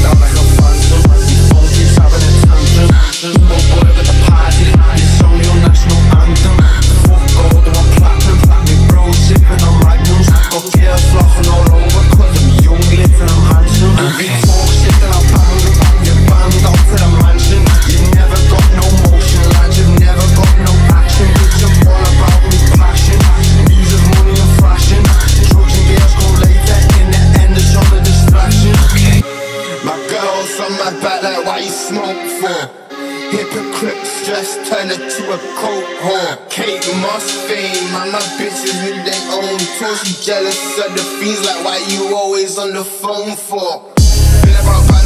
out like a phantom. Your phone keeps having a tantrum. Emo boy with the party, it's only your national anthem. Fuck gold, I want platinum. Me bro sipping on magnums. Got girls flocking all over, cause I'm young, lit and I'm handsome. Big talk shit then I'll bang them. Get banned out to the mansion. You've never got no motion, lads, you've never got no action. Bitch, I'm all about me passion. Music, money and fashion. Drugs and girls go later, in the end it's all a distraction. My girl's on my back like, why you smoke for? Hypocrite stress, turn it to a coke whore. Kate Moss fame, and my bitches with their own tours. She jealous of the fiends, like why you always on the phone for? Been about